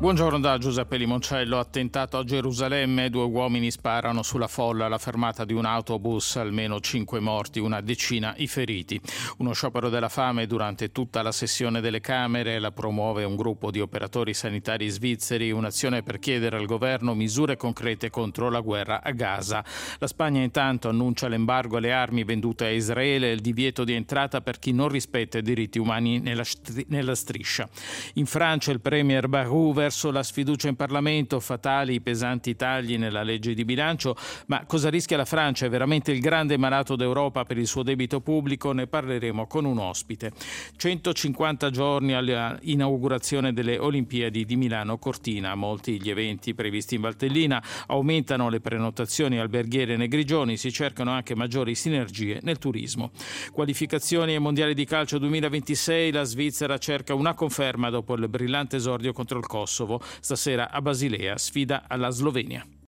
Buongiorno da Giuseppe Limoncello. Attentato a Gerusalemme, 2 uomini sparano sulla folla alla fermata di un autobus, almeno 5 morti, una decina i feriti. Uno sciopero della fame durante tutta la sessione delle Camere, la promuove un gruppo di operatori sanitari svizzeri, un'azione per chiedere al governo misure concrete contro la guerra a Gaza. La Spagna intanto annuncia l'embargo alle armi vendute a Israele e il divieto di entrata per chi non rispetta i diritti umani nella striscia. In Francia il premier Bayrou verso la sfiducia in Parlamento, fatali i pesanti tagli nella legge di bilancio, ma cosa rischia la Francia? È veramente il grande malato d'Europa per il suo debito pubblico? Ne parleremo con un ospite. 150 giorni all'inaugurazione delle Olimpiadi di Milano Cortina, molti gli eventi previsti in Valtellina, aumentano le prenotazioni alberghiere nei Grigioni, si cercano anche maggiori sinergie nel turismo. Qualificazioni ai mondiali di calcio 2026, la Svizzera cerca una conferma dopo il brillante esordio contro il Kosovo. Stasera a Basilea sfida alla Slovenia.